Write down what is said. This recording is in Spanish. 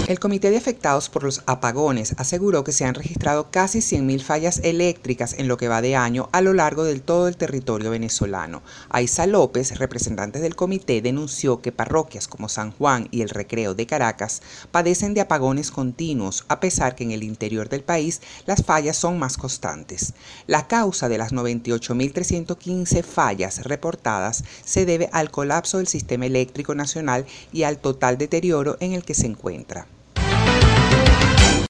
El Comité de Afectados por los Apagones aseguró que se han registrado casi 100.000 fallas eléctricas en lo que va de año a lo largo de todo el territorio venezolano. Aiza López, representante del comité, denunció que parroquias como San Juan y El Recreo de Caracas padecen de apagones continuos, a pesar que en el interior del país las fallas son más constantes. La causa de las 98.315 fallas reportadas se debe al colapso del sistema eléctrico nacional y al total deterioro en el que se encuentra.